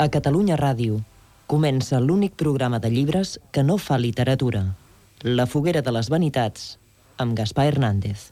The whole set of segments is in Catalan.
A Catalunya Ràdio comença l'únic programa de llibres que no fa literatura. La foguera de les vanitats, amb Gaspar Hernández.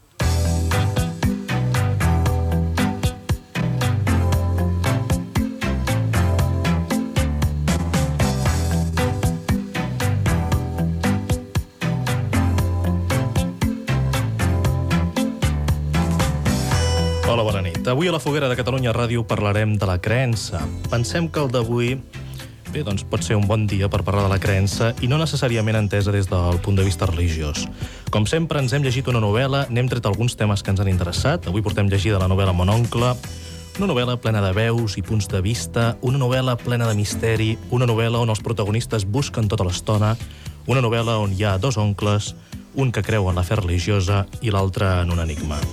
Hola, bona nit. Avui a la foguera de Catalunya Ràdio parlarem de la creença. Pensem que el d'avui pot ser un bon dia per parlar de la creença i no necessàriament entesa des del punt de vista religiós. Com sempre, ens hem llegit una novel·la, n'hem tret alguns temes que ens han interessat. Avui portem llegida la novel·la Mon oncle, una novel·la plena de veus i punts de vista, una novel·la plena de misteri, una novel·la on els protagonistes busquen tota l'estona, una novel·la on hi ha dos oncles, un que creu en la fe religiosa i l'altre en un enigma.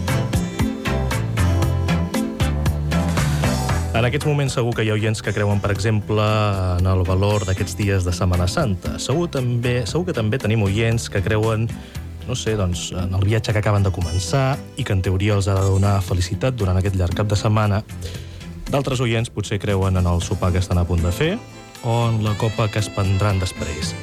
En aquests moments segur que hi ha oients que creuen, per exemple, en el valor d'aquests dies de Setmana Santa. Segur que també tenim oients que creuen, en el viatge que acaben de començar i que en teoria els ha de donar felicitat durant aquest llarg cap de setmana. D'altres oients potser creuen en el sopar que estan a punt de fer o en la copa que es prendran després.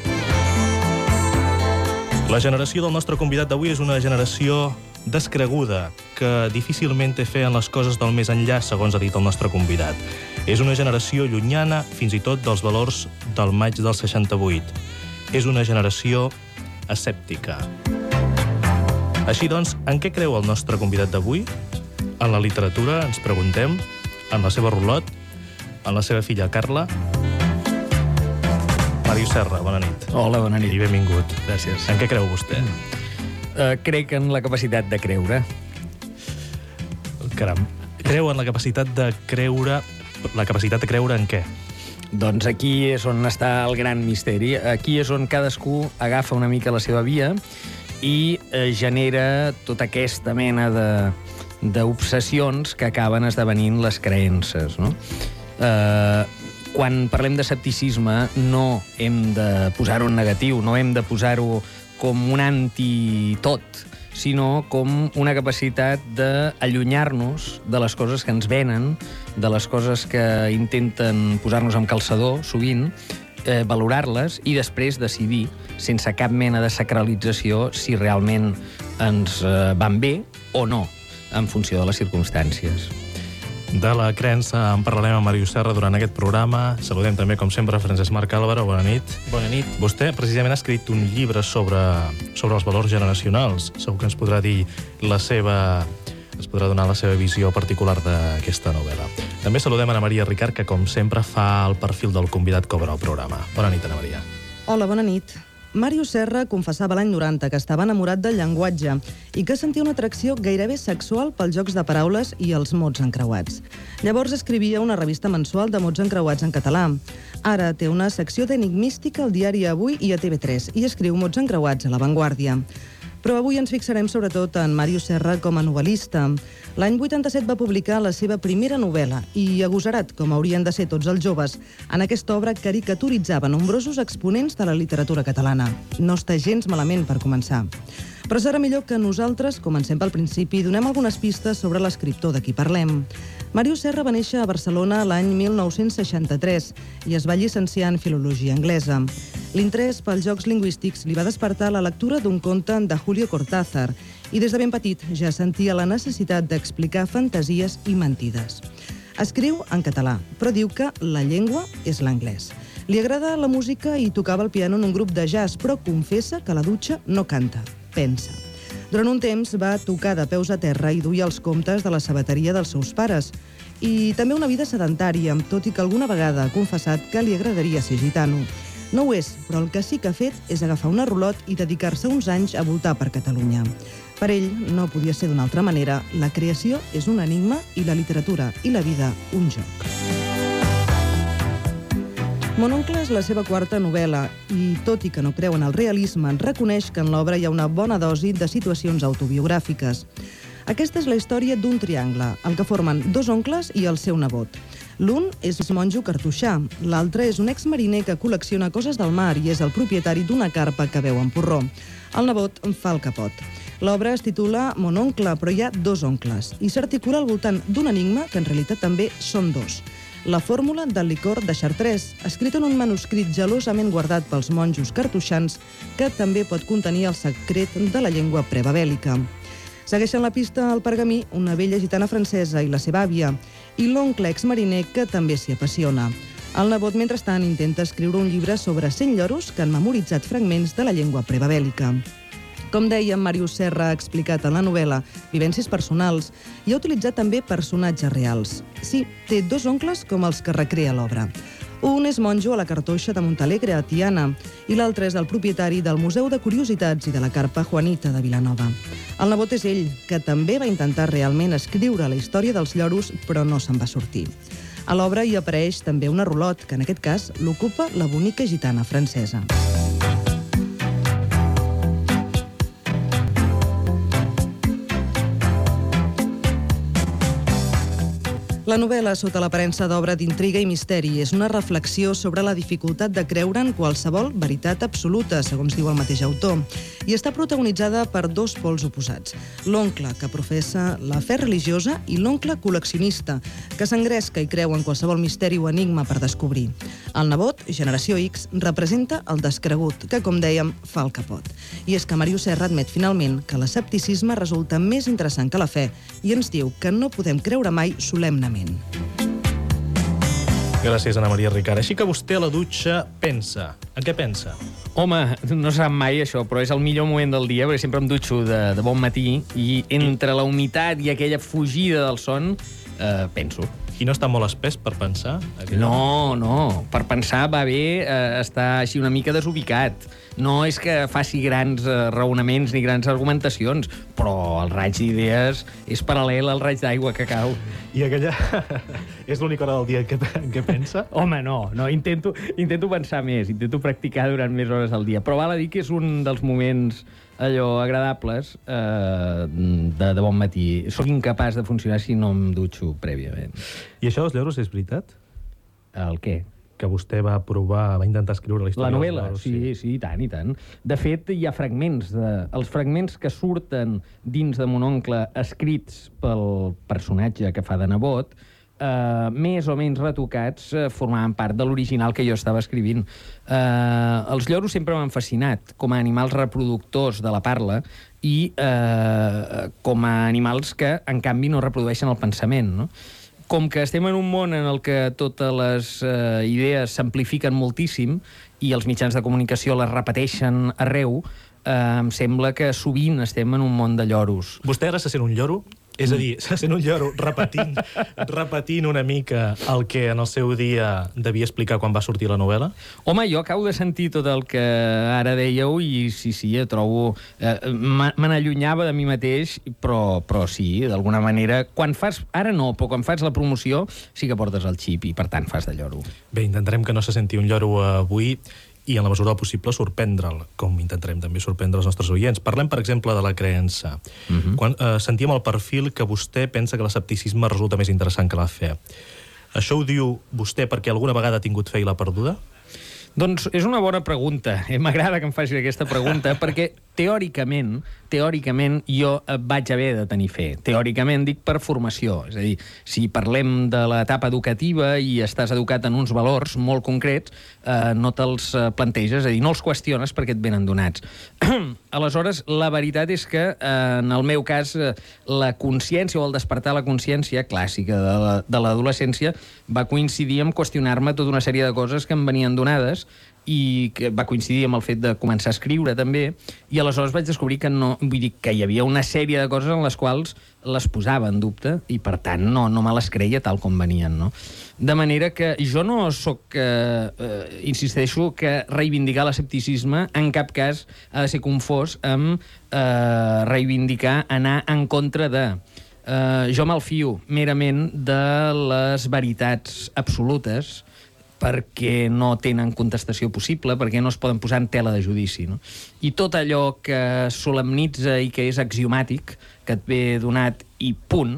La generació del nostre convidat d'avui és una generació descreguda, que difícilment té fe en les coses del més enllà, segons ha dit el nostre convidat. És una generació llunyana, fins i tot, dels valors del maig del 68. És una generació escèptica. Així doncs, en què creu el nostre convidat d'avui? En la literatura, ens preguntem, en la seva rulot, en la seva filla Carla. Màrius Serra, bona nit. Hola, bona nit. I benvingut. Gràcies. En què creu vostè? Crec en la capacitat de creure. Caram, creu en la capacitat de creure... La capacitat de creure en què? Doncs aquí és on està el gran misteri. Aquí és on cadascú agafa una mica la seva via i genera tota aquesta mena d'obsessions que acaben esdevenint les creences, no? Quan parlem d'escepticisme no hem de posar-ho en negatiu, no hem de posar-ho com un anti-tot, sinó com una capacitat d'allunyar-nos de les coses que ens venen, de les coses que intenten posar-nos amb calçador, sovint, valorar-les i després decidir, sense cap mena de sacralització, si realment ens van bé o no, en funció de les circumstàncies. De la creença en parlarem amb Màrius Serra durant aquest programa. Saludem també, com sempre, Francesc Marc Álvaro. Bona nit. Bona nit. Vostè precisament ha escrit un llibre sobre els valors generacionals. Segur que ens podrà dir ens podrà donar la seva visió particular d'aquesta novel·la. També saludem Ana Maria Ricard, que com sempre fa el perfil del convidat que obre el programa. Bona nit, Ana Maria. Hola, bona nit. Màrius Serra confessava l'any 90 que estava enamorat del llenguatge i que sentia una atracció gairebé sexual pels jocs de paraules i els mots encreuats. Llavors escrivia una revista mensual de mots encreuats en català. Ara té una secció d'enigmística al diari Avui i a TV3 i escriu mots encreuats a La Vanguardia. Però avui ens fixarem sobretot en Màrius Serra com a novel·lista. L'any 87 va publicar la seva primera novel·la i, agosarat, com haurien de ser tots els joves, en aquesta obra caricaturitzava nombrosos exponents de la literatura catalana. No està gens malament per començar. Però serà millor que nosaltres, comencem pel principi, i donem algunes pistes sobre l'escriptor de qui parlem. Màrius Serra va néixer a Barcelona l'any 1963 i es va llicenciar en Filologia Anglesa. L'interès pels jocs lingüístics li va despertar la lectura d'un conte de Julio Cortázar i des de ben petit ja sentia la necessitat d'explicar fantasies i mentides. Escriu en català, però diu que la llengua és l'anglès. Li agrada la música i tocava el piano en un grup de jazz, però confessa que a la dutxa no canta, pensa. Durant un temps va tocar de peus a terra i duia els comptes de la sabateria dels seus pares. I també una vida sedentària, tot i que alguna vegada ha confessat que li agradaria ser gitano. No ho és, però el que sí que ha fet és agafar una rulot i dedicar-se uns anys a voltar per Catalunya. Per ell, no podia ser d'una altra manera, la creació és un enigma i la literatura i la vida un joc. Mon oncle és la seva quarta novel·la i, tot i que no creu en el realisme, reconeix que en l'obra hi ha una bona dosi de situacions autobiogràfiques. Aquesta és la història d'un triangle, el que formen dos oncles i el seu nebot. L'un és monjo cartoixà, l'altre és un exmariner que col·lecciona coses del mar i és el propietari d'una carpa que veu en porró. El nebot en fa el capot. L'obra es titula Mon oncle, però hi ha dos oncles i s'articula al voltant d'un enigma que en realitat també són dos. La fórmula del licor de Chartres, escrit en un manuscrit gelosament guardat pels monjos cartoixans, que també pot contenir el secret de la llengua prebabèl·lica. Segueixen la pista al pergamí una vella gitana francesa i la seva àvia, i l'oncle exmariner que també s'hi apassiona. El nebot, mentrestant, intenta escriure un llibre sobre 100 lloros que han memoritzat fragments de la llengua prebabèl·lica. Com dèiem, Màrius Serra ha explicat en la novel·la vivències personals i ha utilitzat també personatges reals. Sí, té 2 oncles com els que recrea l'obra. Un és monjo a la Cartoixa de Montalegre, a Tiana, i l'altre és el propietari del Museu de Curiositats i de la Carpa Juanita de Vilanova. El nebot és ell, que també va intentar realment escriure la història dels lloros, però no se'n va sortir. A l'obra hi apareix també una rulot, que en aquest cas l'ocupa la bonica gitana francesa. La novel·la, sota l'aparença d'obra d'intriga i misteri, és una reflexió sobre la dificultat de creure en qualsevol veritat absoluta, segons diu el mateix autor, i està protagonitzada per 2 pols oposats. L'oncle, que professa la fe religiosa, i l'oncle col·leccionista, que s'engresca i creu en qualsevol misteri o enigma per descobrir. El nebot, generació X, representa el descregut, que, com dèiem, fa el que pot. I és que Màrius Serra admet finalment que l'escepticisme resulta més interessant que la fe i ens diu que no podem creure mai solemnament. Gràcies, Ana Maria Ricard. Així que vostè a la dutxa pensa. En què pensa? Home, no sap mai això, però és el millor moment del dia, perquè sempre em dutxo de bon matí i entre la humitat i aquella fugida del son, penso. I no està molt espès per pensar? No. Per pensar va bé estar així una mica desubicat. No és que faci grans raonaments ni grans argumentacions, però el raig d'idees és paral·lel al raig d'aigua que cau. I aquella és l'única hora del dia en què pensa? Home, no. Intento pensar més, intento practicar durant més hores al dia. Però val a dir que és un dels moments allò agradables de bon matí. Soc incapaç de funcionar si no em dutxo prèviament. I això dels lloros és veritat? El què? Que vostè va intentar escriure la història. La novel·la, sí, i tant. De fet, hi ha fragments. Els fragments que surten dins de Mon oncle escrits pel personatge que fa de nebot, més o menys retocats, formaven part de l'original que jo estava escrivint. Els lloros sempre m'han fascinat com a animals reproductors de la parla i com a animals que, en canvi, no reprodueixen el pensament, no? Com que estem en un món en el que totes les idees s'amplifiquen moltíssim i els mitjans de comunicació les repeteixen arreu, em sembla que sovint estem en un món de lloros. Vostè ara se sent un lloro? És a dir, se sent un lloro repetint una mica el que en el seu dia devia explicar quan va sortir la novel·la? Home, jo acabo de sentir tot el que ara dèieu i sí, jo trobo... me n'allunyava de mi mateix, però sí, d'alguna manera... Ara no, però quan fas la promoció sí que portes el xip i, per tant, fas de lloro. Bé, intentarem que no se senti un lloro avui i, en la mesura del possible, sorprendre'l, com intentarem també sorprendre els nostres oients. Parlem, per exemple, de la creença. Quan sentíem el perfil que vostè pensa que l'escepticisme resulta més interessant que la fe. Això ho diu vostè perquè alguna vegada ha tingut fe i l'ha perduda? Doncs és una bona pregunta. M'agrada que em faci aquesta pregunta perquè teòricament jo vaig haver de tenir fe. Teòricament dic per formació. És a dir, si parlem de l'etapa educativa i estàs educat en uns valors molt concrets, no te'ls planteges, és a dir, no els qüestiones perquè et venen donats. Aleshores, la veritat és que, en el meu cas, la consciència o el despertar la consciència clàssica de l'adolescència va coincidir amb qüestionar-me tota una sèrie de coses que em venien donades i que va coincidir amb el fet de començar a escriure també, i aleshores vaig descobrir que no, vull dir que hi havia una sèrie de coses en les quals les posava en dubte i per tant no me les creia tal com venien, no? De manera que jo no sóc, insisteixo, que reivindicar l'escepticisme en cap cas ha de ser confós amb reivindicar anar en contra de... Jo malfio merament de les veritats absolutes perquè no tenen contestació possible, perquè no es poden posar en tela de judici, no? I tot allò que solemnitza i que és axiomàtic, que et ve donat i punt,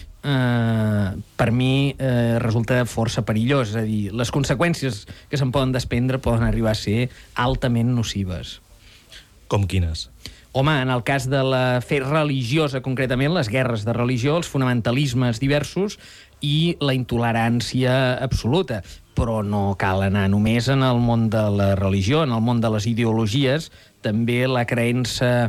per mi resulta força perillós. És a dir, les conseqüències que se'n poden desprendre poden arribar a ser altament nocives. Com quines? Home, en el cas de la fe religiosa, concretament, les guerres de religió, els fonamentalismes diversos, i la intolerància absoluta. Però no cal anar només en el món de la religió, en el món de les ideologies, també la creença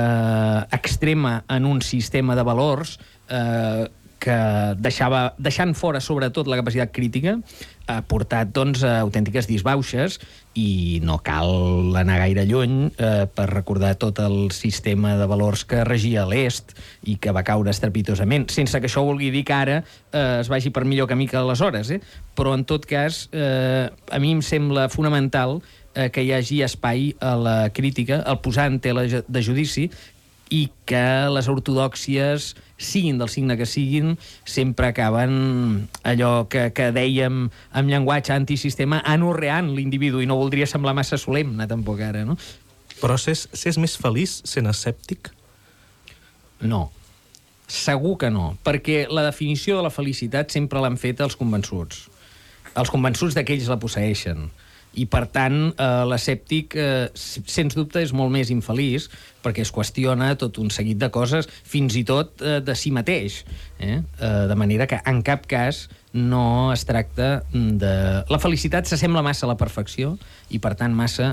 extrema en un sistema de valors que deixant fora sobretot la capacitat crítica, ha portat doncs, a autèntiques disbauxes, i no cal anar gaire lluny per recordar tot el sistema de valors que regia l'Est i que va caure estrepitosament, sense que això vulgui dir que ara es vagi per millor camí que aleshores, però en tot cas a mi em sembla fonamental que hi hagi espai a la crítica, al posar en tela de judici, i que les ortodòxies, siguin del signe que siguin, sempre acaben allò que dèiem amb llenguatge antisistema, anorreant l'individu, i no voldria semblar massa solemne tampoc ara, no? Però s'és més feliç sent escèptic? No. Segur que no, perquè la definició de la felicitat sempre l'han fet els convençuts d'aquells la posseeixen. I, per tant, l'escèptic, sens dubte, és molt més infeliç perquè es qüestiona tot un seguit de coses, fins i tot de si mateix. De manera que, en cap cas, no es tracta de... La felicitat s'assembla massa a la perfecció i, per tant, massa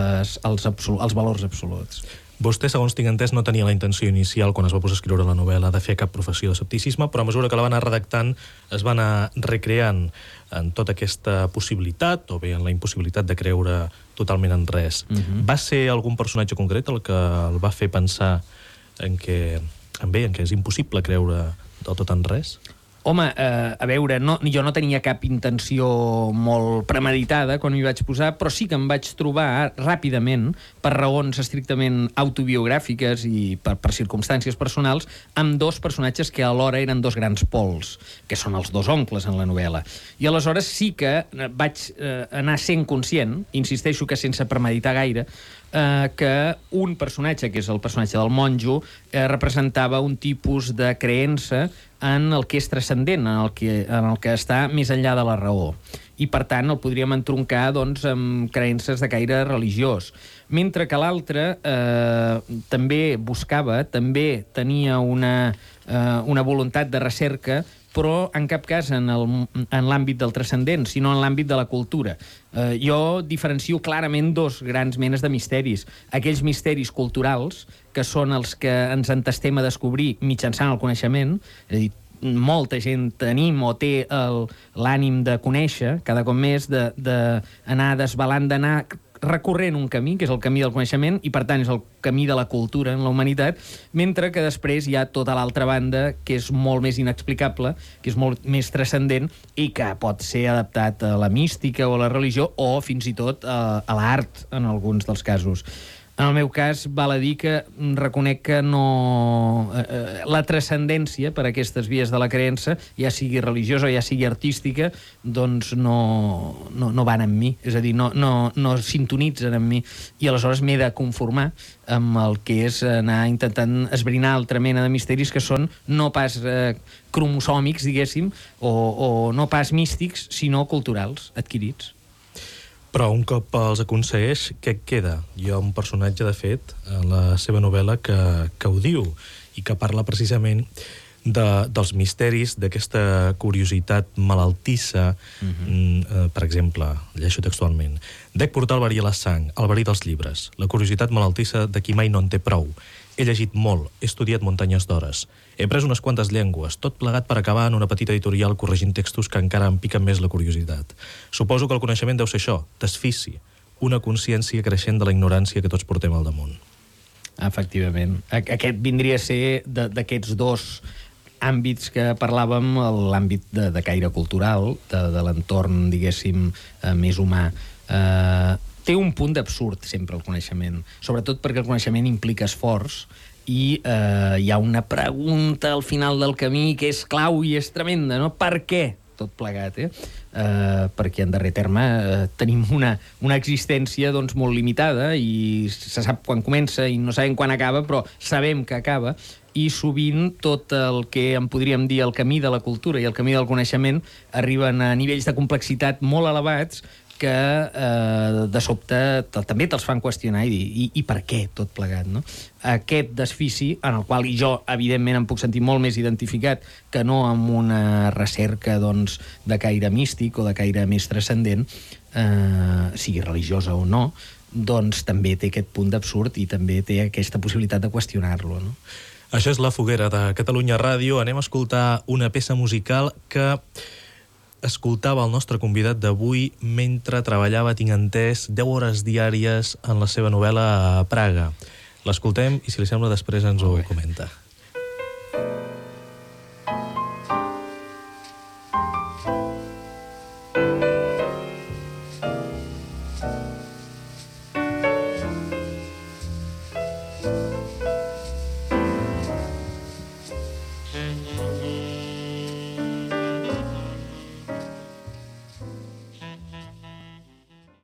als valors absoluts. Vostè, segons tinc entès, no tenia la intenció inicial, quan es va posar a escriure la novel·la, de fer cap professió d'escepticisme, però a mesura que la va anar redactant es va anar recreant en tota aquesta possibilitat, o bé en la impossibilitat de creure totalment en res. Va ser algun personatge concret el que el va fer pensar en que és impossible creure del tot en res? Home, a veure, jo no tenia cap intenció molt premeditada quan m'hi vaig posar, però sí que em vaig trobar ràpidament, per raons estrictament autobiogràfiques i per circumstàncies personals, amb dos personatges que alhora eren dos grans pols, que són els dos oncles en la novel·la. I aleshores sí que vaig anar sent conscient, insisteixo que sense premeditar gaire, que un personatge, que és el personatge del monjo, representava un tipus de creença en el que és transcendent, en el que està més enllà de la raó. I, per tant, el podríem entroncar doncs, amb creences de caire religiós. Mentre que l'altre també buscava, també tenia una voluntat de recerca, però en cap cas en l'àmbit del transcendent, sinó en l'àmbit de la cultura. Jo diferencio clarament dos grans menes de misteris. Aquells misteris culturals, que són els que ens entestem a descobrir mitjançant el coneixement, és a dir, molta gent tenim o té l'ànim de conèixer, cada cop més, d'anar desvelant, d'anar recorrent un camí, que és el camí del coneixement, i per tant és el camí de la cultura en la humanitat, mentre que després hi ha tota l'altra banda, que és molt més inexplicable, que és molt més transcendent i que pot ser adaptat a la mística o a la religió o fins i tot a l'art en alguns dels casos. En el meu cas, val a dir que reconec que no... la transcendència per aquestes vies de la creença, ja sigui religiosa o ja sigui artística, doncs no van amb mi. És a dir, no sintonitzen amb mi. I aleshores m'he de conformar amb el que és anar intentant esbrinar altra mena de misteris que són no pas cromosòmics, diguéssim, o no pas místics, sinó culturals, adquirits. Però un cop els aconsegueix, què queda? Hi ha un personatge, de fet, a la seva novel·la que ho diu i que parla precisament dels misteris, d'aquesta curiositat malaltissa. Per exemple, llegeixo textualment: dec portar el verí a la sang, el verí dels llibres, la curiositat malaltissa de qui mai no en té prou. He llegit molt, he estudiat muntanyes d'hores. He pres unes quantes llengües, tot plegat per acabar en una petita editorial corregint textos que encara em piquen més la curiositat. Suposo que el coneixement deu ser això, desfici, una consciència creixent de la ignorància que tots portem al damunt. Efectivament. Aquest vindria a ser d'aquests dos àmbits que parlàvem, l'àmbit de caire cultural, de l'entorn, diguéssim, més humà. Té un punt d'absurd, sempre, el coneixement. Sobretot perquè el coneixement implica esforç i hi ha una pregunta al final del camí que és clau i és tremenda, no? Per què tot plegat, perquè en darrer terme tenim una existència doncs, molt limitada i se sap quan comença i no sabem quan acaba, però sabem que acaba, i sovint tot el que en podríem dir el camí de la cultura i el camí del coneixement arriben a nivells de complexitat molt elevats que de sobte també te'ls fan qüestionar i dir, i per què tot plegat, no? Aquest desfici, en el qual jo, evidentment, em puc sentir molt més identificat que no amb una recerca, doncs, de caire místic o de caire més transcendent, sigui religiosa o no, doncs també té aquest punt d'absurd i també té aquesta possibilitat de qüestionar-lo, no? Això és La Foguera de Catalunya Ràdio. Anem a escoltar una peça musical que escoltava el nostre convidat d'avui mentre treballava, tinc entès, 10 hores diàries en la seva novel·la a Praga. L'escoltem i, si li sembla, després ens ho comenta.